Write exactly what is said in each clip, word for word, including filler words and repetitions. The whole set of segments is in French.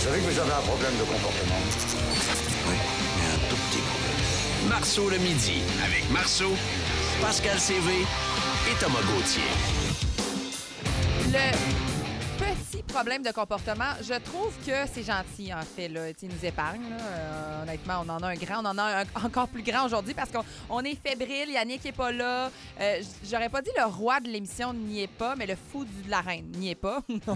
savez que vous avez un problème de comportement? Oui, mais un tout petit problème. Marceau le midi, avec Marceau, Pascal Sévé et Thomas Gauthier. Le petit problème de comportement, je trouve que c'est gentil, en fait. Là. Il nous épargne. Là. Euh, honnêtement, on en a un grand. On en a un encore plus grand aujourd'hui parce qu'on on est fébrile. Yannick n'est pas là. Euh, J'aurais pas dit le roi de l'émission n'y est pas, mais le fou de la reine n'y est pas. Wow.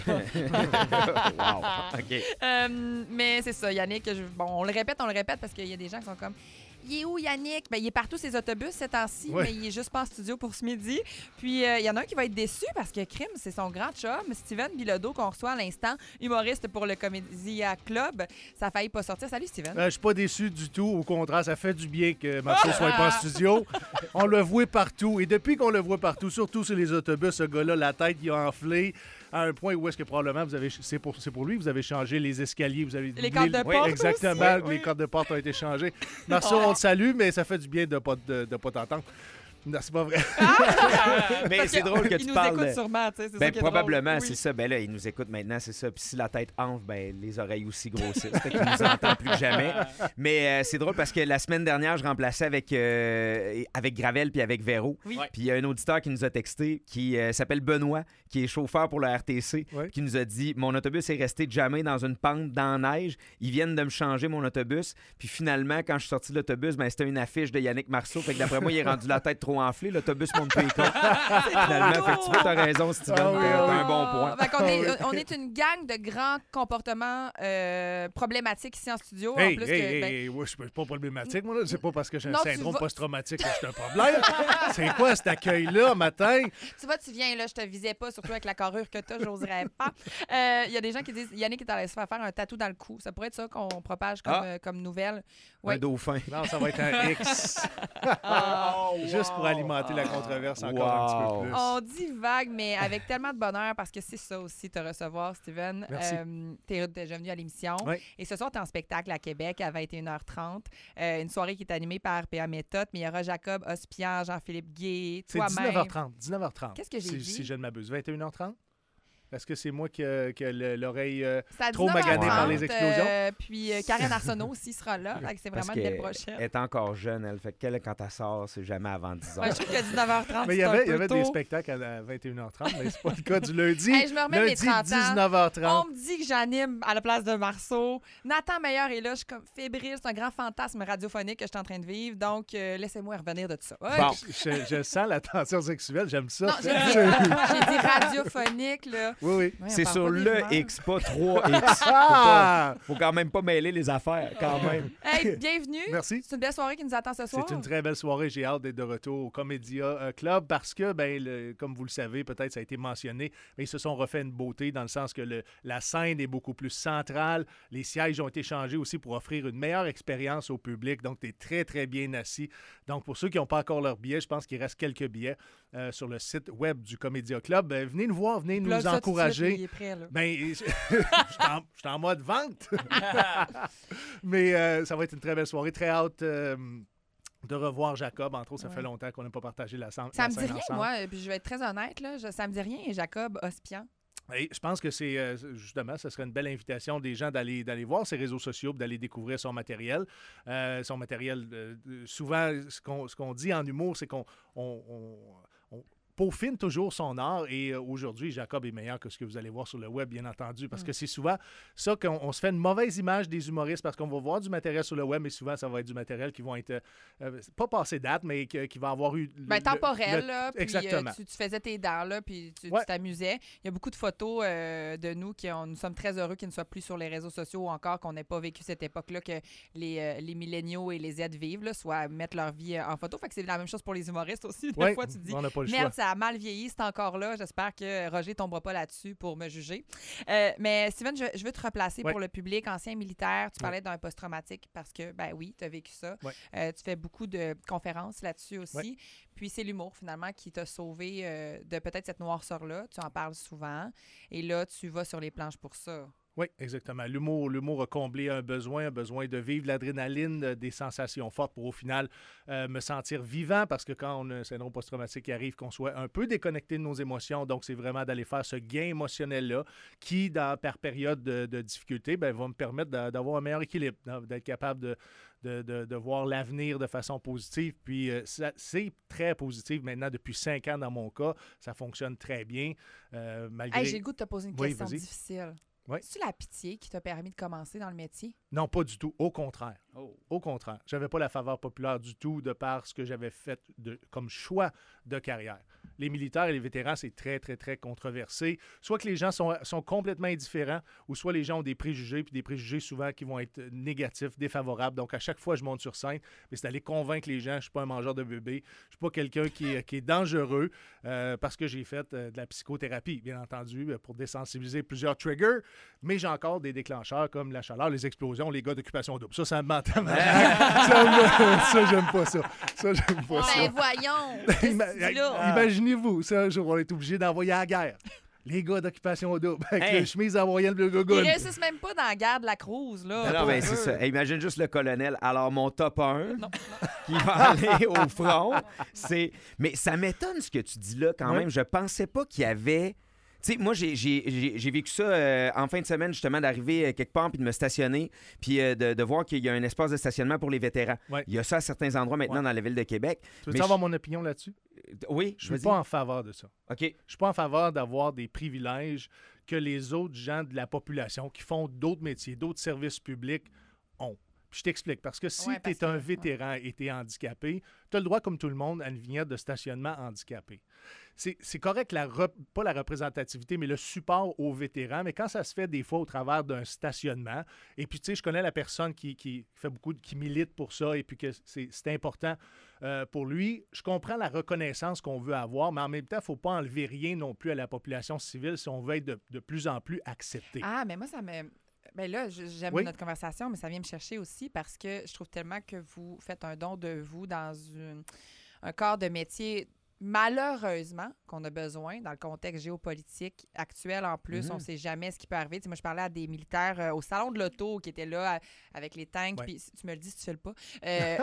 OK. Euh, mais c'est ça, Yannick. Je, bon, on le répète, on le répète parce qu'il y a des gens qui sont comme... Il est où, Yannick? Ben, il est partout, ses autobus, ces temps-ci, Oui. mais il est juste pas en studio pour ce midi. Puis, euh, il y en a un qui va être déçu parce que Crime, c'est son grand chum, Steven Bilodeau, qu'on reçoit à l'instant, humoriste pour le Comédia Club. Ça a failli pas sortir. Salut, Steven. Euh, je suis pas déçu du tout. Au contraire, ça fait du bien que Marceau soit pas en studio. On le voit partout. Et depuis qu'on le voit partout, surtout sur les autobus, ce gars-là, la tête, il a enflé à un point où est-ce que probablement vous avez, c'est pour, c'est pour lui, vous avez changé les escaliers, vous avez Les doublé- cordes de Oui, porte exactement, aussi. les cordes de porte ont été changées. Marceau, on te salue, mais ça fait du bien de pas de, de pas t'entendre. Non, c'est pas vrai. Mais Parce c'est que, drôle que il tu nous parles. écoute de- sûrement, tu sais, c'est ça Ben, qui est drôle. probablement, Oui. c'est ça. Ben là, il nous écoute maintenant, c'est ça. Puis si la tête enfle, ben les oreilles aussi grossissent. Fait qu'il nous entend plus que jamais. Mais euh, c'est drôle parce que la semaine dernière, je remplaçais avec, euh, avec Gravel puis avec Véro. Oui. Puis il y a un auditeur qui nous a texté qui euh, s'appelle Benoît, qui est chauffeur pour la R T C, Ouais. qui nous a dit « Mon autobus est resté jamais dans une pente dans la neige. Ils viennent de me changer mon autobus. Puis finalement, quand je suis sorti de l'autobus, ben c'était une affiche de Yannick Marceau. Fait que d'après moi, il est rendu la tête trop enflée. L'autobus monte plus les côtes. Finalement, fait que tu vois, t'as raison, Steven. Ah oui, t'as ah oui. un bon point. Fait qu'on est, Ah oui. on est une gang de grands comportements euh, problématiques ici en studio. Hey, en plus hey, que, hey, ben, hey, ouais, je suis pas problématique, moi, là. C'est pas parce que j'ai un Non, tu syndrome vas- post-traumatique que c'est un problème. C'est quoi cet accueil-là, matin? tu vois, tu viens, là, je te visais pas, surtout avec la carrure que t'as, j'oserais pas. Il y a des gens qui disent Yannick est allé se faire faire un tatou dans le cou. Ça pourrait être ça qu'on propage comme, Ah. euh, comme nouvelle. Ouais. Un dauphin. Non, ça va être un X. Juste pour alimenter la controverse encore un petit peu plus. On dit vague, mais avec tellement de bonheur parce que c'est ça aussi, te recevoir, Steven. Merci. Euh, t'es déjà venu à l'émission. Oui. Et ce soir, t'es en spectacle à Québec à vingt et une heures trente. Euh, une soirée qui est animée par P A Méthode, mais il y aura Jacob Ospian, Jean-Philippe Gué, C'est toi-même. dix-neuf heures trente. dix-neuf heures trente. Qu'est-ce que j'ai si, dit? Si je ne m'abuse. vingt et une heures trente? Est-ce que c'est moi qui a qui a le- l'oreille euh, C'est à trop dix-neuf heures maganée par les trente, explosions? euh, puis euh, Karen Arsenault aussi sera là. Fait que c'est Parce vraiment une belle qu'elle prochaine. est encore jeune, elle. Fait qu'elle, quand elle sort, c'est jamais avant dix heures. Ouais, je trouve que dix-neuf heures trente, Mais il y c'est un avait, il y peu avait tôt. des spectacles à vingt et une heures trente, mais c'est pas le cas du lundi. Hey, je me remets de mes lundi, trente ans. dix-neuf heures On trente. me dit que j'anime à la place de Marceau. Nathan Meilleur est là. Je suis comme fébrile. C'est un grand fantasme radiophonique que je suis en train de vivre. Donc, euh, laissez-moi revenir de tout ça. Ouais. Bon. Je, je sens la tension sexuelle, j'aime ça. Non, j'ai dit, j'ai dit radiophonique, là. Oui, oui. Ouais, on C'est parle sur pas des le rumeurs. X, pas trois X. Faut, Ah! pas- faut quand même pas mêler les affaires, quand même. Hey, bienvenue. Merci. C'est une belle soirée qui nous attend ce soir. C'est une très belle soirée. J'ai hâte d'être de retour au Comédia euh, Club parce que, ben, le- comme vous le savez, peut-être ça a été mentionné, mais ils se sont refait une beauté dans le sens que le- la scène est beaucoup plus centrale. Les sièges ont été changés aussi pour offrir une meilleure expérience au public. Donc, tu es très, très bien assis. Donc, pour ceux qui n'ont pas encore leur billet, je pense qu'il reste quelques billets euh, sur le site web du Comédia Club. Ben, venez nous voir, venez Plug nous ça tout de suite, encourager. il est prêt, là. Ben, je suis en, je suis en mode vente. Mais euh, ça va être une très belle soirée. Très hâte euh, de revoir Jacob. Entre autres, ça Ouais. fait longtemps qu'on n'a pas partagé la, scène- Ça la me dit scène rien, ensemble. moi. Puis je vais être très honnête, là. Je- ça me dit rien, Jacob Ospian. Et je pense que c'est euh, justement, ce serait une belle invitation des gens d'aller d'aller voir ses réseaux sociaux, puis d'aller découvrir son matériel. Euh, son matériel, euh, euh, souvent, ce qu'on ce qu'on dit en humour, c'est qu'on on, on- on peaufine toujours son art. Et euh, aujourd'hui, Jacob est meilleur que ce que vous allez voir sur le web, bien entendu, parce Mm. que c'est souvent ça qu'on on se fait une mauvaise image des humoristes, parce qu'on va voir du matériel sur le web, mais souvent, ça va être du matériel qui vont être, euh, euh, pas passé date, mais que- qui va avoir eu... le- Ben, le- temporel, le- là. Puis euh, Exactement. tu, tu faisais tes dents, là, puis tu tu Ouais. t'amusais. Il y a beaucoup de photos euh, de nous qui ont, nous sommes très heureux qu'ils ne soient plus sur les réseaux sociaux ou encore qu'on n'ait pas vécu cette époque-là que les, euh, les milléniaux et les Z vivent, là, soit mettre leur vie euh, en photo. Fait que c'est la même chose pour les humoristes aussi. Des Ouais, fois, tu te dis, on n'a pas le choix. merde, ça a mal vieilli, c'est encore là. J'espère que Roger tombera pas là-dessus pour me juger. Euh, mais Steven, je, je veux te replacer Ouais. pour le public, ancien militaire. Tu Ouais. parlais d'un post-traumatique parce que, ben oui, tu as vécu ça. Ouais. Euh, tu fais beaucoup de conférences là-dessus aussi. Ouais. Puis c'est l'humour, finalement, qui t'a sauvé euh, de peut-être cette noirceur-là. Tu en parles souvent. Et là, tu vas sur les planches pour ça. Oui, exactement. L'humour, l'humour a comblé un besoin, un besoin de vivre l'adrénaline, euh, des sensations fortes pour au final euh, me sentir vivant parce que quand on a un syndrome post-traumatique qui arrive, qu'on soit un peu déconnecté de nos émotions. Donc, c'est vraiment d'aller faire ce gain émotionnel-là qui, dans, par période de, de difficulté, ben, va me permettre d'a- d'avoir un meilleur équilibre, d'être capable de, de, de, de voir l'avenir de façon positive. Puis, euh, ça, c'est très positif maintenant depuis cinq ans dans mon cas. Ça fonctionne très bien. Euh, malgré... Hey, j'ai le goût de te poser une Oui, question vas-y. difficile. Oui. C'est-tu la pitié qui t'a permis de commencer dans le métier? Non, pas du tout. Au contraire. Oh. Au contraire. Je n'avais pas la faveur populaire du tout de par ce que j'avais fait de, comme choix de carrière. Les militaires et les vétérans, c'est très, très, très controversé. Soit que les gens sont, sont complètement indifférents, ou soit les gens ont des préjugés, puis des préjugés souvent qui vont être négatifs, défavorables. Donc, à chaque fois, je monte sur scène, mais c'est d'aller convaincre les gens. Je ne suis pas un mangeur de bébés. Je ne suis pas quelqu'un qui est, qui est dangereux euh, parce que j'ai fait euh, de la psychothérapie, bien entendu, pour désensibiliser plusieurs triggers. Mais j'ai encore des déclencheurs comme la chaleur, les explosions, les gars d'occupation double. Ça, ça me m'entend. ça, me- ça, j'aime pas ça. Ça, j'aime pas ça. Ben voyons! Qu'est-ce que Ima- tu dis là? Imaginez-vous, ça, un jour, on est obligé d'envoyer à la guerre. Les gars d'occupation double, avec Hey. les chemises hawaïennes bleu Ils gogoune. réussissent même pas dans la guerre de la Cruz, là. Non, ben, c'est ça. Hey, imagine juste le colonel. Alors, mon top un qui va aller au front, c'est... Mais ça m'étonne ce que tu dis là, quand Ouais. même. Je pensais pas qu'il y avait... Tu sais, moi, j'ai, j'ai, j'ai, j'ai vécu ça euh, en fin de semaine, justement, d'arriver euh, quelque part puis de me stationner, puis euh, de, de voir qu'il y a un espace de stationnement pour les vétérans. Ouais. Il y a ça à certains endroits maintenant Ouais. dans la ville de Québec. Tu veux Mais savoir je- mon opinion là-dessus? Oui, Je suis vas-y. pas en faveur de ça. OK. Je suis pas en faveur d'avoir des privilèges que les autres gens de la population qui font d'autres métiers, d'autres services publics ont. Puis je t'explique, parce que si Ouais, tu parce es un que- vétéran et tu es handicapé, tu as le droit, comme tout le monde, à une vignette de stationnement handicapé. C'est c'est correct, la rep- pas la représentativité, mais le support aux vétérans, mais quand ça se fait des fois au travers d'un stationnement, et puis tu sais, je connais la personne qui, qui fait beaucoup, de- qui milite pour ça, et puis que c'est c'est important euh, pour lui, je comprends la reconnaissance qu'on veut avoir, mais en même temps, il ne faut pas enlever rien non plus à la population civile si on veut être de, de plus en plus accepté. Ah, mais moi, ça me... Ben là, je- j'aime Oui. notre conversation, mais ça vient me chercher aussi parce que je trouve tellement que vous faites un don de vous dans une- un corps de métier, malheureusement, qu'on a besoin dans le contexte géopolitique actuel. En plus, Mhm. on ne sait jamais ce qui peut arriver. Tu sais, moi, je parlais à des militaires euh, au salon de l'auto qui étaient là à- avec les tanks. Ouais. Puis si tu me le dis si tu ne le pas. Euh,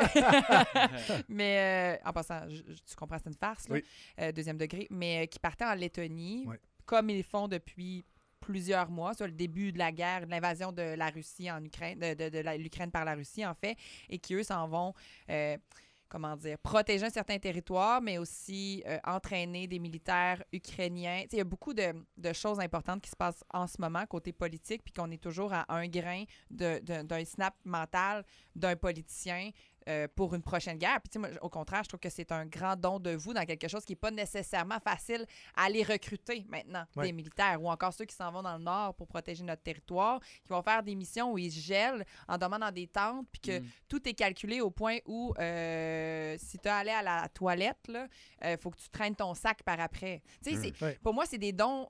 mais euh, en passant, je- je- tu comprends, c'est une farce, là, Oui. euh, deuxième degré, mais euh, qui partaient en Lettonie, Ouais. comme ils font depuis plusieurs mois, sur le début de la guerre, de l'invasion de la Russie en Ukraine, de, de- de la- l'Ukraine par la Russie, en fait, et qui, eux, s'en vont, euh, comment dire, protéger un certain territoire, mais aussi euh, entraîner des militaires ukrainiens. Tu sais, il y a beaucoup de, de choses importantes qui se passent en ce moment, côté politique, puis qu'on est toujours à un grain de- de- d'un snap mental d'un politicien euh, pour une prochaine guerre. Puis, tu sais, moi, au contraire, je trouve que c'est un grand don de vous dans quelque chose qui n'est pas nécessairement facile à aller recruter maintenant, Ouais. des militaires, ou encore ceux qui s'en vont dans le nord pour protéger notre territoire, qui vont faire des missions où ils se gèlent en dormant dans des tentes, puis que Mm. tout est calculé au point où euh, si tu es allé à la toilette, il euh, faut que tu traînes ton sac par après. Tu sais, Mm. c'est- Ouais. pour moi, c'est des dons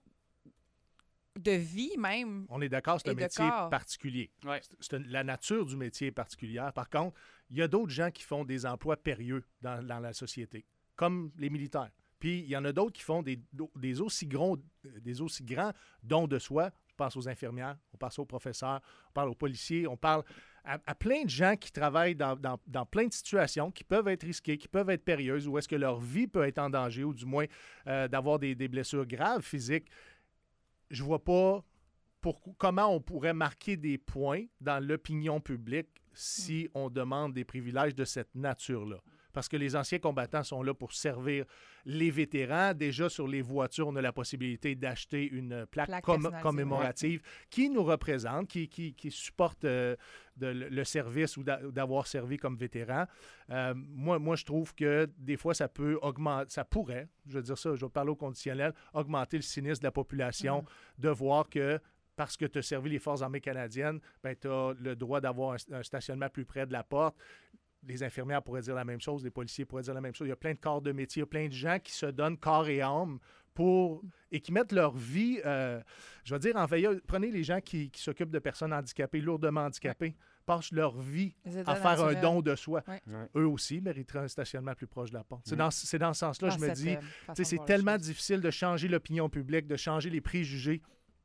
de vie même. On est d'accord, c'est Et un de métier corps. particulier. Ouais. C'est- c'est une- la nature du métier est particulière. Par contre, il y a d'autres gens qui font des emplois périlleux dans, dans la société, comme les militaires. Puis, il y en a d'autres qui font des, des, aussi gros, des aussi grands dons de soi. Je pense aux infirmières, on pense aux professeurs, on parle aux policiers, on parle à, à plein de gens qui travaillent dans, dans, dans plein de situations qui peuvent être risquées, qui peuvent être périlleuses, où est-ce que leur vie peut être en danger, ou du moins euh, d'avoir des, des blessures graves physiques. Je vois pas pour, comment on pourrait marquer des points dans l'opinion publique si on demande des privilèges de cette nature-là. Parce que les anciens combattants sont là pour servir les vétérans. Déjà, sur les voitures, on a la possibilité d'acheter une plaque, Plaque com- personnalisée, commémorative qui nous représente, qui, qui, qui supporte euh, de- le service ou d'a- d'avoir servi comme vétéran. Euh, moi, moi, je trouve que des fois, ça peut augmenter, ça pourrait, je veux dire ça, je vais parler au conditionnel, augmenter le cynisme de la population, de voir que parce que tu as servi les Forces armées canadiennes, ben, tu as le droit d'avoir un, un stationnement plus près de la porte. Les infirmières pourraient dire la même chose, les policiers pourraient dire la même chose. Il y a plein de corps de métier, il y a plein de gens qui se donnent corps et âme pour et qui mettent leur vie, euh, je vais dire, en veilleuse. Prenez les gens qui, qui s'occupent de personnes handicapées, lourdement handicapées, passent leur vie Les aides à faire un naturelles. don de soi. Ouais. Ouais. Eux aussi mériteraient un stationnement plus proche de la porte. C'est Mm. dans, c'est dans ce sens-là, Dans je me cette, dis, euh, tu façon sais, de c'est voir les tellement choses. difficile de changer l'opinion publique, de changer les préjugés.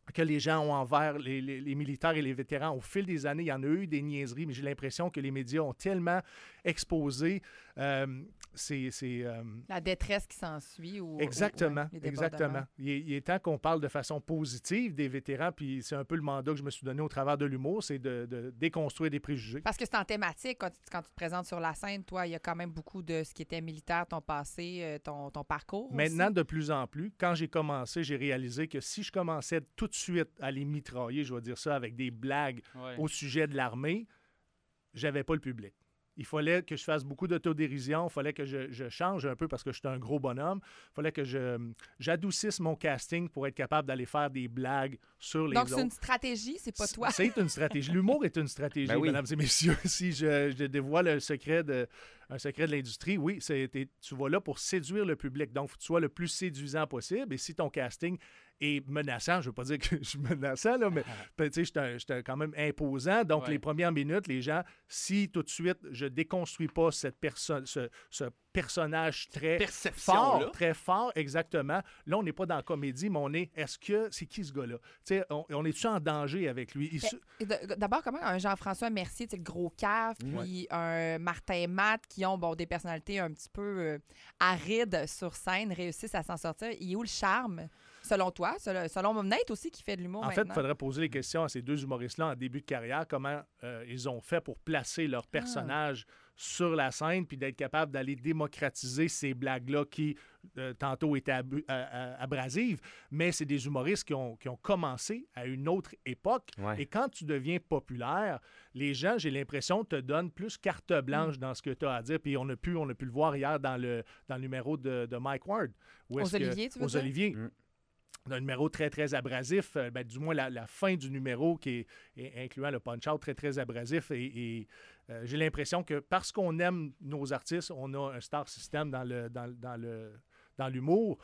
que les gens ont envers les, les, les militaires et les vétérans. Au fil des années, il y en a eu des niaiseries, mais j'ai l'impression que les médias ont tellement exposé euh, ces... ces euh, La détresse qui s'ensuit. Ou, exactement, ou, ouais, les exactement. Il est, il est temps qu'on parle de façon positive des vétérans, puis c'est un peu le mandat que je me suis donné au travers de l'humour, c'est de, de déconstruire des préjugés. Parce que c'est en thématique, quand tu, quand tu te présentes sur la scène, toi, il y a quand même beaucoup de ce qui était militaire, ton passé, euh, ton, ton parcours. Maintenant, aussi. de plus en plus, quand j'ai commencé, j'ai réalisé que si je commençais tout de suite à les mitrailler, je vais dire ça, avec des blagues Ouais. au sujet de l'armée, j'avais pas le public. Il fallait que je fasse beaucoup d'autodérision, il fallait que je, je change un peu parce que je suis un gros bonhomme, il fallait que je, j'adoucisse mon casting pour être capable d'aller faire des blagues sur les Donc, autres. c'est une stratégie, c'est pas toi. C'est une stratégie. L'humour est une stratégie, Ben oui. mesdames et messieurs. Si je, je dévoile un secret de, un secret de l'industrie, oui, c'est, tu vas là pour séduire le public. Donc, il faut que tu sois le plus séduisant possible. Et si ton casting est menaçant, je ne veux pas dire que je suis menaçant, là, mais tu sais, je suis quand même imposant. Donc, Ouais. les premières minutes, les gens, si tout de suite, je déconstruis pas cette personne, ce, ce personnage très Perception-là. fort, très fort, exactement. Là, on n'est pas dans la comédie, mais on est, est-ce que, c'est qui ce gars-là? Tu sais, on, on est-tu en danger avec lui? Il se- Et de- D'abord, comment un Jean-François Mercier, tu sais, le gros cave, puis un Martin Matt qui ont bon, des personnalités un petit peu euh, arides sur scène réussissent à s'en sortir. Il est où le charme, selon toi? Selon, selon Nate aussi, qui fait de l'humour En fait, il maintenant. faudrait poser les questions à ces deux humoristes-là en début de carrière, comment euh, ils ont fait pour placer leur personnage sur la scène, puis d'être capable d'aller démocratiser ces blagues-là qui, euh, tantôt, étaient abu- à- à- abrasives, mais c'est des humoristes qui ont, qui ont commencé à une autre époque. Ouais. Et quand tu deviens populaire, les gens, j'ai l'impression, te donnent plus carte blanche dans ce que tu as à dire. Puis on a pu, on a pu le voir hier dans le, dans le numéro de, de Mike Ward. Où Aux est-ce que- Oliviers, tu veux Aux dire? Oliviers. Mm. Un numéro très, très abrasif, euh, ben, du moins la, la fin du numéro, qui est, est- incluant le punch-out, très, très abrasif. Et, et, euh, j'ai l'impression que parce qu'on aime nos artistes, on a un star system dans le dans, dans le dans l'humour.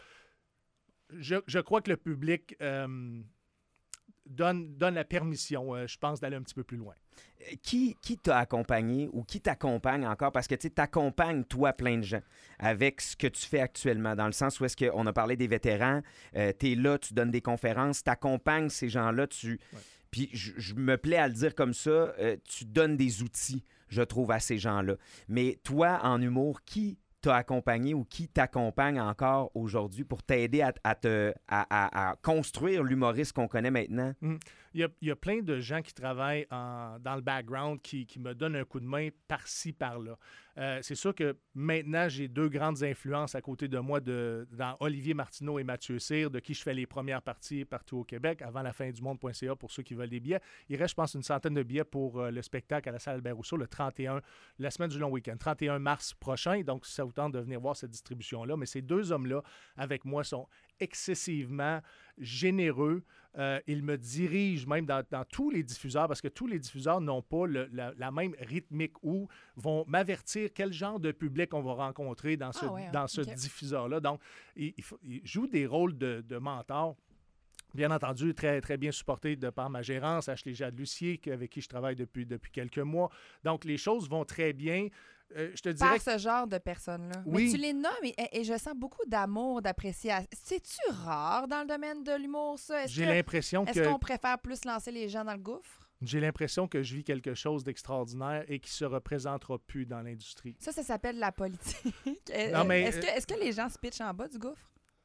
Je, je crois que le public euh, donne, donne la permission, euh, je pense, d'aller un petit peu plus loin. Qui, qui t'a accompagné ou qui t'accompagne encore? Parce que tu accompagnes, toi, plein de gens avec ce que tu fais actuellement, dans le sens où est-ce qu'on a parlé des vétérans, euh, tu es là, tu donnes des conférences, tu accompagnes ces gens-là, tu... Ouais. Puis je, je me plais à le dire comme ça, euh, tu donnes des outils, je trouve, à ces gens-là. Mais toi, en humour, qui t'a accompagné ou qui t'accompagne encore aujourd'hui pour t'aider à, à, te, à, à- à construire l'humoriste qu'on connaît maintenant? Il y a, il y a plein de gens qui travaillent en- dans le background qui, qui me donnent un coup de main par-ci, par-là. Euh, c'est sûr que maintenant, j'ai deux grandes influences à côté de moi de, dans Olivier Martineau et Mathieu Cyr, de qui je fais les premières parties partout au Québec, avant la fin du monde point c a pour ceux qui veulent des billets. Il reste, je pense, une centaine de billets pour euh, le spectacle à la salle Albert-Rousseau le trente et un, la semaine du long week-end, trente et un mars prochain. Donc, si ça vous tente de venir voir cette distribution-là. Mais ces deux hommes-là, avec moi, sont excessivement généreux. Euh, ils me dirigent même dans, dans tous les diffuseurs parce que tous les diffuseurs n'ont pas le- la, la même rythmique ou vont m'avertir quel genre de public on va rencontrer dans ce, Ah ouais, hein, dans ce ok. diffuseur-là. Donc, ils, ils, faut- ils jouent des rôles de, de mentors. Bien entendu, très, très bien supporté de par ma gérance, Ashley Jade-Lucier, qui- avec qui je travaille depuis, depuis quelques mois. Donc, les choses vont très bien. Euh, je te dirais Par ce genre de personnes-là. Oui. Mais tu les nommes et, et je sens beaucoup d'amour, d'appréciation. C'est-tu rare dans le domaine de l'humour, ça? Est-ce j'ai que- l'impression est-ce que qu'on préfère plus lancer les gens dans le gouffre? j'ai l'impression que je vis quelque chose d'extraordinaire et qui se représentera plus dans l'industrie. Ça, ça s'appelle la politique. Euh, Non, mais, Est-ce que, est-ce que les gens se pitchent en bas du gouffre?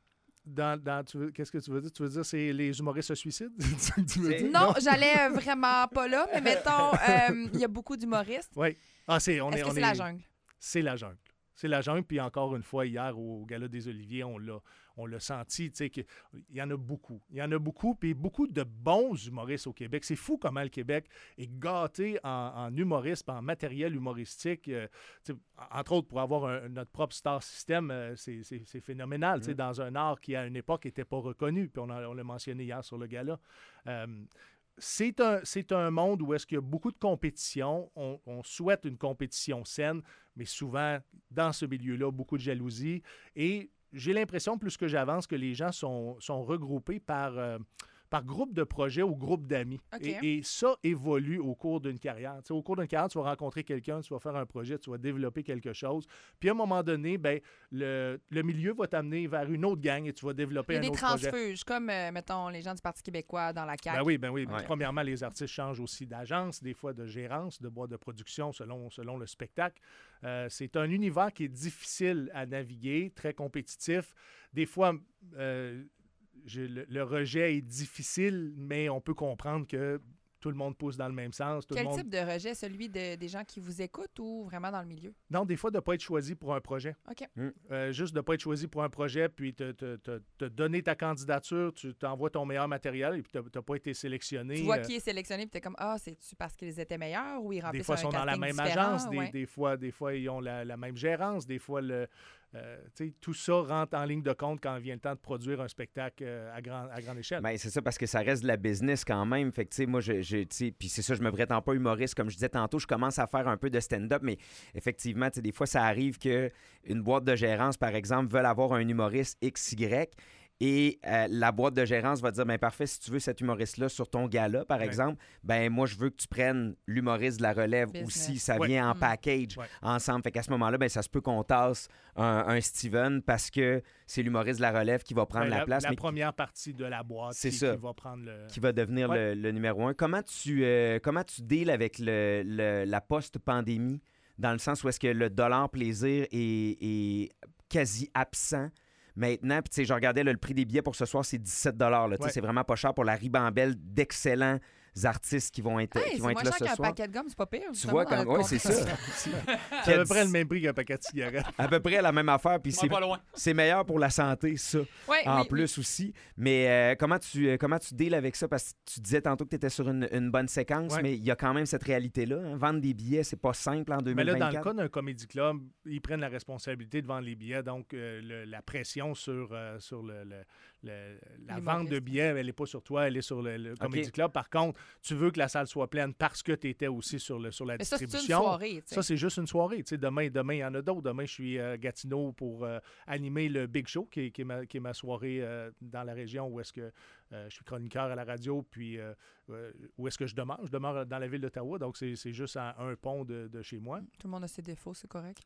Dans, dans- tu veux- qu'est-ce que tu veux dire? Tu veux dire c'est les humoristes se suicident? C'est ça que tu veux C'est- dire? Non, j'allais euh, vraiment pas là, mais mettons, euh, il y a beaucoup d'humoristes. Oui. Ah, c'est, on Est-ce est, que on c'est est- la jungle? C'est la jungle. C'est la jungle. Puis encore une fois, hier, au Gala des Oliviers, on l'a, on l'a senti. Tu sais, qu'il y en a beaucoup. Il y en a beaucoup. Puis beaucoup de bons humoristes au Québec. C'est fou comment le Québec est gâté en, en humoristes, en matériel humoristique. Euh, tu sais, entre autres, pour avoir un- notre propre star system, euh, c'est, c'est- c'est phénoménal. Tu sais, dans un art qui, à une époque, n'était pas reconnu. Puis on, a- on l'a mentionné hier sur le Gala. Euh, C'est un, c'est un monde où est-ce qu'il y a beaucoup de compétition. On, on souhaite une compétition saine, mais souvent, dans ce milieu-là, beaucoup de jalousie. Et j'ai l'impression, plus que j'avance, que les gens sont, sont regroupés par, euh, par groupe de projets ou groupe d'amis. Okay. Et, et ça évolue au cours d'une carrière. Tu sais, au cours d'une carrière, tu vas rencontrer quelqu'un, tu vas faire un projet, tu vas développer quelque chose. Puis à un moment donné, ben, le, le milieu va t'amener vers une autre gang et tu vas développer Il y a un des autre projet. transfuges, comme, euh, mettons, les gens du Parti québécois dans la C A Q. Ben oui, ben oui. Ouais. Premièrement, les artistes changent aussi d'agence, des fois de gérance, de boîte de production selon, selon le spectacle. Euh, c'est un univers qui est difficile à naviguer, très compétitif. Des fois, euh, je, le, le rejet est difficile, mais on peut comprendre que tout le monde pousse dans le même sens. Tout Quel le monde... type de rejet? Celui de, des gens qui vous écoutent ou vraiment dans le milieu? Non, des fois, de ne pas être choisi pour un projet. OK. Mm. Euh, juste de ne pas être choisi pour un projet, puis te, te, te, te donner ta candidature, tu t'envoies ton meilleur matériel et puis tu n'as pas été sélectionné. Tu vois euh, qui est sélectionné, puis tu es comme, ah, c'est-tu parce qu'ils étaient meilleurs ou ils Des remplissent fois, un ils sont dans la casting même différent? agence. Des, Ouais. des, fois, des fois, ils ont la, la même gérance. Des fois, le, euh, tu sais, tout ça rentre en ligne de compte quand vient le temps de produire un spectacle euh, à, grand, à grande échelle. Ben, c'est ça, parce que ça reste de la business quand même. Fait que, tu sais, moi, je, je, tu sais, puis c'est ça, je me prétends pas humoriste. Comme je disais tantôt, je commence à faire un peu de stand-up, mais effectivement, tu sais, des fois, ça arrive qu'une boîte de gérance, par exemple, veut avoir un humoriste X Y. Et euh, la boîte de gérance va dire, ben parfait, si tu veux cet humoriste-là sur ton gala, par Ouais. exemple, ben moi, je veux que tu prennes l'humoriste de la relève Business. aussi. Ça Ouais. vient en Mm. package Ouais. ensemble. Fait qu'à ce moment-là, ben ça se peut qu'on tasse un, un Steven parce que c'est l'humoriste de la relève qui va prendre Ouais, la, la, place, la mais première partie de la boîte C'est qui, ça. qui va prendre le... qui va devenir Ouais. le, le numéro un. Comment tu, euh, comment tu deals avec le, le- la post-pandémie, dans le sens où est-ce que le dollar plaisir est, est quasi absent maintenant? Puis, tu sais, je regardais là, le prix des billets pour ce soir, c'est dix-sept dollars. Là. Tu sais, Ouais. C'est vraiment pas cher pour la ribambelle d'excellents artistes qui vont être, Hey, qui c'est vont être moins là cher ce qu'un soir. paquet de gomme, c'est pas pire. Tu justement, vois, dans quand... notre oui, c'est ça. conversation. C'est à peu près le même prix qu'un paquet de cigarettes. À peu près la même affaire. Puis Moi, c'est pas loin. c'est meilleur pour la santé, ça. Ouais, En oui, plus aussi. Mais euh, comment tu euh, comment tu deals avec ça? Parce que tu disais tantôt que tu étais sur une, une bonne séquence, Ouais. mais il y a quand même cette réalité-là. hein. Vendre des billets, c'est pas simple en deux Mais mille là, vingt-quatre. dans le cas d'un comédie club, ils prennent la responsabilité de vendre les billets. Donc, euh, le- la pression sur, euh, sur le, le- le- la Les vente de humoristes. billets, elle n'est pas sur toi, elle est sur le, le comédie OK. club. Par contre, tu veux que la salle soit pleine parce que tu étais aussi sur, le, sur la Mais ça, c'est une distribution. soirée. tu sais. Ça, c'est juste une soirée. Tu sais, demain, demain, il y en a d'autres. Demain, je suis à Gatineau pour euh, animer le Big Show, qui est, qui est ma, qui est ma soirée euh, dans la région où est-ce que euh, je suis chroniqueur à la radio, puis euh, euh, où est-ce que je demeure. Je demeure dans la ville d'Ottawa, donc c'est c'est juste à un pont de, de chez moi. Tout le monde a ses défauts, c'est correct.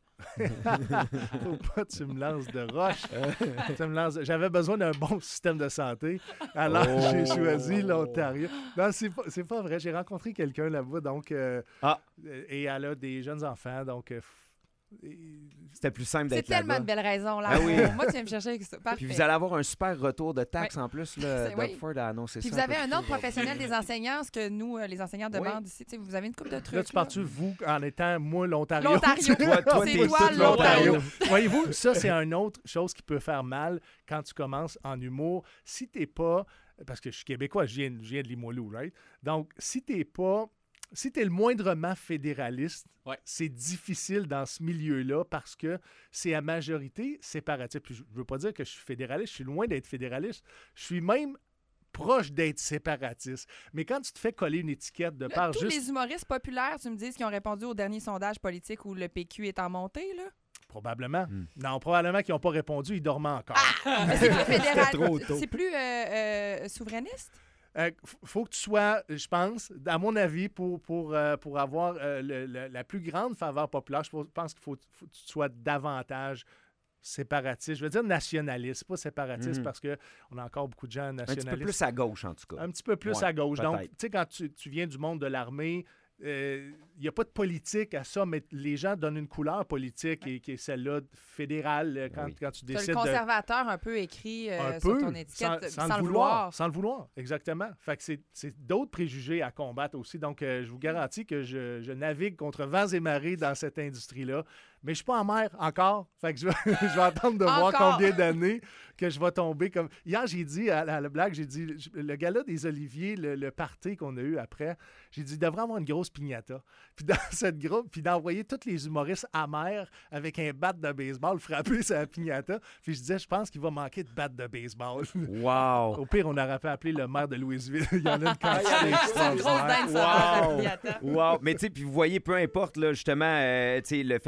Faut pas que tu me lances de roche. Tu me lances- J'avais besoin d'un bon système de santé, alors Oh. j'ai choisi l'Ontario. Non, c'est pas, c'est pas vrai. J'ai rencontré quelqu'un là-bas, donc... euh, Ah. Et elle a des jeunes enfants, donc... euh, f- et- C'était plus simple C'est d'être tellement là-bas. de belles raisons. Là. Ah oui. Moi, tu viens me chercher avec ça. Parfait. Puis vous allez avoir un super retour de taxes en plus. Là, C'est- Doug oui. Ford a annoncé Puis ça. vous un avez peu un plus autre tôt professionnel des enseignants, ce que nous, euh, les enseignants, Oui. demandent ici. Tu sais, vous avez une couple de trucs. Là, tu pars-tu, vous, en étant, moi, l'Ontario? L'Ontario. Toi, toi, C'est t'es toi, toute l'Ontario. Voyez-vous, ça, c'est une autre chose qui peut faire mal quand tu commences en humour. Si t'es pas... Parce que je suis québécois, je viens, je viens de Limoilou, right? Donc, si t'es pas... Si tu es le moindrement fédéraliste, Ouais. c'est difficile dans ce milieu-là parce que c'est à majorité séparatiste. Puis je ne veux pas dire que je suis fédéraliste, je suis loin d'être fédéraliste. Je suis même proche d'être séparatiste. Mais quand tu te fais coller une étiquette de Là, part tous juste... les humoristes populaires, tu me dis, qui ont répondu au dernier sondage politique où le P Q est en montée, là. Probablement. Hmm. Non, probablement qu'ils n'ont pas répondu, ils dormaient encore. Mais c'est plus fédéral. trop tôt. C'est plus euh, euh, souverainiste? Euh, f- faut que tu sois, je pense, à mon avis, pour, pour, euh, pour avoir euh, le- le- la plus grande faveur populaire, je pense qu'il faut, faut que tu sois davantage séparatiste. Je veux dire nationaliste, pas séparatiste, Mhm. parce qu'on a encore beaucoup de gens Un petit peu nationalistes. plus à gauche, en tout cas. Un petit peu plus Ouais, à gauche. Donc, tu peut-être. sais, quand tu, tu viens du monde de l'armée, il n'y a pas de politique à ça, mais les gens donnent une couleur politique et, qui est celle-là fédérale euh, quand, Oui. quand tu T'as décides le de... conservateur un peu écrit euh, Un sur peu, ton étiquette sans, sans, le vouloir. Sans le vouloir, exactement. Fait que c'est, c'est d'autres préjugés à combattre aussi. Donc, euh, je vous garantis que je, je navigue contre vents et marées dans cette industrie-là. Mais je suis pas en mer encore. Fait que je vais, je vais attendre de voir Encore. combien d'années que je vais tomber. Comme... Hier, j'ai dit à la, à la blague, j'ai dit, je- le gala des Oliviers, le, le party qu'on a eu après, j'ai dit, il devrait avoir une grosse piñata. Puis dans cette groupe, puis d'envoyer tous les humoristes amers avec un bat de baseball frapper sur la piñata. Puis je disais, je pense qu'il va manquer de batte de baseball. Wow! Au pire, on aurait pu appeler le maire de Louisville. Il y en a une quantité C'est une grosse extraordinaire. dinde sur la Wow! piñata. Wow! Mais tu sais, puis vous voyez, peu importe, là, justement, euh, tu sais, le fait que tu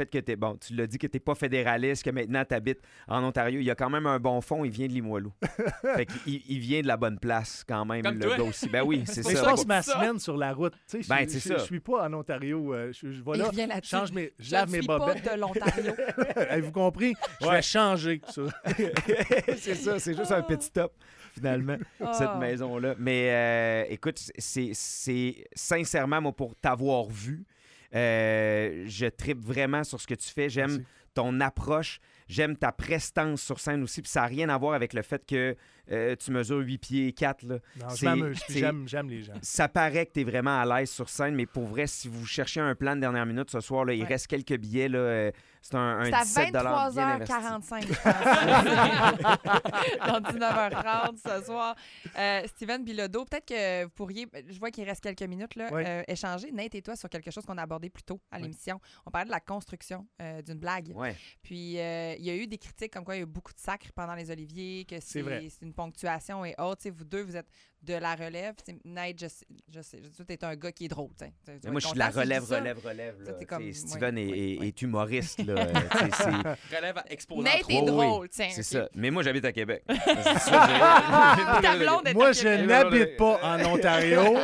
bon, tu l'as dit que tu n'es pas fédéraliste, que maintenant tu habites en Ontario. Il y a quand même un bon fond, il vient de Limoilou. Fait qu'il il vient de la bonne place quand même, Comme le toi. gars aussi. Ben oui, c'est Mais ça. je passe ça. ma semaine sur la route. Tu sais, Ben, je, c'est je, ça. je suis pas en Ontario. euh, Je, je vais Il là, revient je là-dessus. change mes, je Je lave ne mes suis pas bobettes. de l'Ontario. Avez-vous compris? Je Ouais. vais changer ça. C'est ça, c'est juste un petit top, finalement, cette Oh. maison-là. Mais euh, écoute, c'est, c'est sincèrement, moi, pour t'avoir vu, euh, je trippe vraiment sur ce que tu fais. J'aime Merci. ton approche. J'aime ta prestance sur scène aussi. Puis ça n'a rien à voir avec le fait que euh, tu mesures huit pieds quatre. Là. Non, je C'est- m'amuse. puis c'est- J'aime, j'aime les gens. Ça paraît que tu es vraiment à l'aise sur scène, mais pour vrai, si vous cherchez un plan de dernière minute ce soir, là, il Ouais. reste quelques billets. Là, euh, c'est un, un C'est à dix-sept bien vingt-trois heures investi. quarante-cinq, je pense. Dans dix-neuf heures trente ce soir. Euh, Steven Bilodeau, peut-être que vous pourriez, je vois qu'il reste quelques minutes, là, Oui. euh, échanger, Nate et toi, sur quelque chose qu'on a abordé plus tôt à Oui. l'émission. On parlait de la construction euh, d'une blague. Ouais. Puis, euh, il y a eu des critiques comme quoi il y a eu beaucoup de sacres pendant les Oliviers, que c'est, vrai. c'est une ponctuation et autres. Tu sais, vous deux, vous êtes de la relève. Tu sais, Nate, je sais, je sais, je sais, t'es un gars qui est drôle. tu sais. Tu vas Mais moi, être je suis de la content si je relève, dis ça. relève, relève. Ça, là. t'es comme- Tu sais, Steven ouais, est, ouais, est- ouais. est humoriste. Là. Euh, tu sais, c'est- Relève exposant Nate trop. est oui, drôle, tiens. C'est ok. ça. Mais moi, j'habite à Québec. C'est ça, Ta blonde est Moi, à je Québec. n'habite pas en Ontario.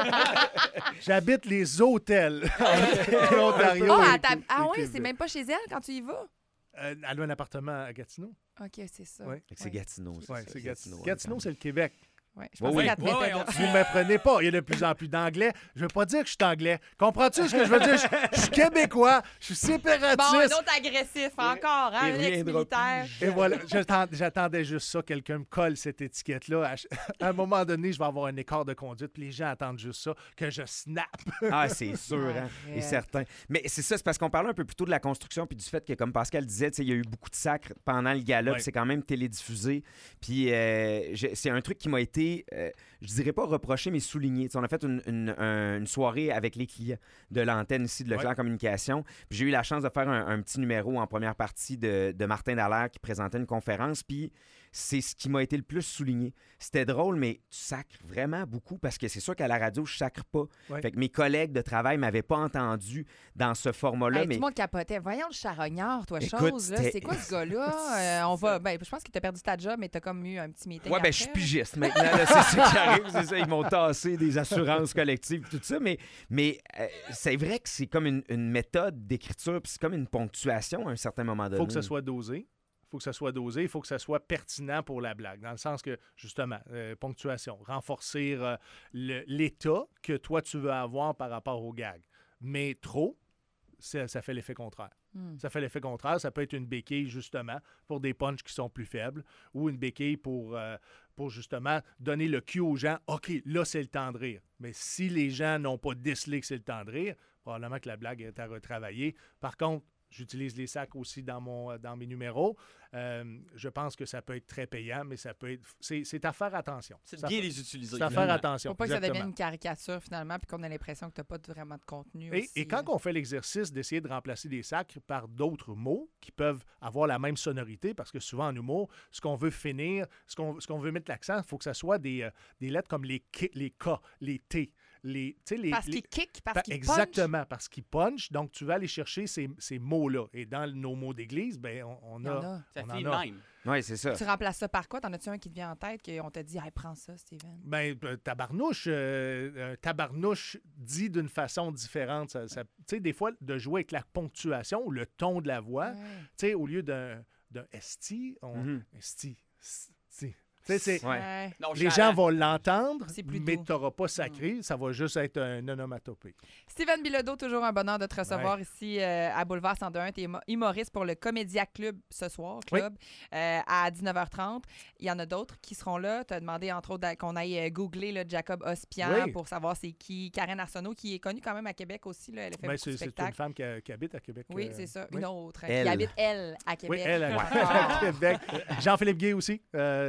J'habite les hôtels. en Ontario. Oh, et- à ta- et Ah oui, Québec. c'est même pas chez elle quand tu y vas? Euh, elle a un appartement à Gatineau. OK, c'est ça. Ouais. Fait que c'est Gatineau. c'est Oui, ça, c'est Gatineau. Gatineau. Gatineau, c'est le Québec. Ouais, je Oui, pensais oui. qu'elle te Ouais, mettait ouais, de- Vous ne m'apprenez pas. Il y a de plus en plus d'anglais. Je veux pas dire que je suis anglais. Comprends-tu ce que je veux dire? Je, je suis québécois. Je suis Bon, un séparatiste. autre agressif encore, hein, il reviendra l'ex-militaire. Et voilà, j'attend- j'attendais juste ça. Quelqu'un me colle cette étiquette-là. À, ch- à un moment donné, je vais avoir un écart de conduite. Puis les gens attendent juste ça, que je snap. Ah, c'est sûr, hein, et Arrête. certain. Mais c'est ça, c'est parce qu'on parlait un peu plus tôt de la construction puis du fait que, comme Pascal disait, tu sais, il y a eu beaucoup de sacres pendant le gala, Ouais. puis c'est quand même télédiffusé. Puis euh, j'ai- c'est un truc qui m'a été, euh, je dirais pas reproché, mais souligné. Tu sais, on a fait une, une- un- une soirée avec les clients de l'antenne ici de Leclerc Ouais. Communication. Puis j'ai eu la chance de faire un, un petit numéro en première partie de, de Martin Dallaire qui présentait une conférence. Puis c'est ce qui m'a été le plus souligné. C'était drôle, mais tu sacres vraiment beaucoup parce que c'est sûr qu'à la radio, je sacre pas. Ouais. Fait que mes collègues de travail m'avaient pas entendu dans ce format-là. Hey, mais Tout le monde capotait. Voyons le charognard, toi, Écoute, chose. là. c'était- C'est quoi ce gars-là? Euh, on va... ben, je pense que tu as perdu ta job, mais tu as comme eu un petit meeting. Ouais, ben, après, je suis là. pigiste maintenant. là, c'est ça qui arrive. C'est ça. Ils m'ont tassé des assurances collectives, tout ça. Mais, mais euh, c'est vrai que c'est comme une, une méthode d'écriture, puis c'est comme une ponctuation à un certain moment Il donné. faut que ça soit dosé. Il faut que ça soit dosé, il faut que ça soit pertinent pour la blague. Dans le sens que, justement, euh, ponctuation, renforcer euh, le- l'état que toi, tu veux avoir par rapport au gag. Mais trop, ça, ça fait l'effet contraire. Hmm. Ça fait l'effet contraire. Ça peut être une béquille, justement, pour des punchs qui sont plus faibles ou une béquille pour, euh, pour justement, donner le cue aux gens. OK, là, c'est le temps de rire. Mais si les gens n'ont pas décelé que c'est le temps de rire, probablement que la blague est à retravailler. Par contre, j'utilise les sacs aussi dans, mon, dans mes numéros. Euh, je pense que ça peut être très payant, mais ça peut être... C'est, c'est à faire attention. C'est de Ça bien fait- les utiliser. C'est à faire finalement. attention. Faut pas que ça exactement. devienne une caricature, finalement, puis qu'on ait l'impression que tu n'as pas de- vraiment de contenu Et, aussi. et quand on fait l'exercice d'essayer de remplacer des sacres par d'autres mots qui peuvent avoir la même sonorité, parce que souvent en humour, ce qu'on veut finir, ce qu'on, ce qu'on veut mettre l'accent, il faut que ça soit des, euh, des lettres comme les K, les K, les T, les... tu sais, les Parce les- qu'il kick, parce Pa- qu'il punch. Exactement, parce qu'ils punch. Donc, tu vas aller chercher ces, ces mots-là. Et dans nos mots d'église, ben, on, on Il y en a... a. Ça on finit en de a. même. Oui, c'est ça. Tu remplaces ça par quoi? T'en as-tu un qui te vient en tête qu'on t'a dit, hey, prends ça, Steven? Ben, euh, tabarnouche, euh, un tabarnouche dit d'une façon différente. Ça, ça- tu sais, des fois, de jouer avec la ponctuation ou le ton de la voix, Ouais. tu sais, au lieu d'un, d'un esti, on... Mhm. Esti, esti. Tu sais, c'est... Ouais. Ouais. Non, Les je- gens vont l'entendre, C'est plus mais doux. tu n'auras pas sacré. Ça va juste être un onomatopée. Steven Bilodeau, toujours un bonheur de te recevoir Ouais. ici euh, à Boulevard cent deux un. Tu es humoriste pour le Comédia Club ce soir, club, euh, à dix-neuf heures trente. Il y en a d'autres qui seront là. Tu as demandé, entre autres, qu'on aille euh, googler là, Jacob Ospian Oui. pour savoir c'est qui. Karen Arsenault, qui est connue quand même à Québec aussi. Là. Elle a fait Ben, beaucoup c'est, de c'est une spectacles. femme qui, a- qui habite à Québec. Oui, euh, c'est ça. oui. Une autre. hein, Elle. Qui habite, elle, à Québec. Oui, elle, à Ah. Québec. Jean-Philippe Gué aussi, euh, originaire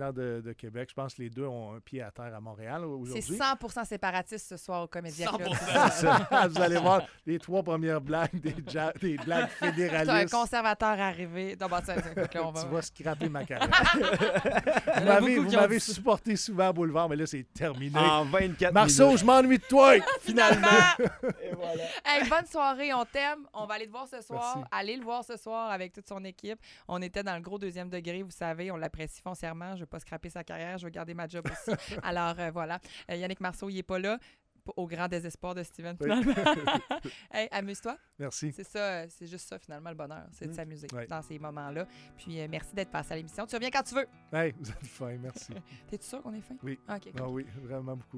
originaire de, de Québec. Je pense que les deux ont un pied à terre à Montréal aujourd'hui. C'est cent pour cent séparatiste ce soir au Comédia cent Club. pour cent. C'est ça. Vous allez voir les trois premières blagues des, ja- des blagues C'est un fédéralistes. conservateur arrivé. Non, bon, ça, ça, écoute, là, on va... Tu vas scraper ma carrière. Il y vous en a m'avez, beaucoup vous qui ont m'avez dit ça. supporté souvent à Boulevard, mais là, c'est terminé. En vingt-quatre Marceau, minutes. je m'ennuie de toi! Finalement! Et voilà. Hey, bonne soirée, on t'aime. On va aller te voir ce soir. Merci. Allez le voir ce soir avec toute son équipe. On était dans le gros deuxième degré, vous savez. On l'apprécie foncièrement. Je ne veux pas scraper sa carrière. Je veux garder ma job aussi. Alors, euh, voilà. Euh, Yannick Marceau, il n'est pas là. P- Au grand désespoir de Steven, Oui. finalement. Hey, amuse-toi. Merci. C'est ça, euh, c'est juste ça, finalement, le bonheur. C'est de Mm. s'amuser Ouais. dans ces moments-là. Puis, euh, merci d'être passé à l'émission. Tu reviens quand tu veux. Hey, vous êtes fin, merci. T'es-tu sûr qu'on est fin? Oui. OK, Ah oui, vraiment beaucoup.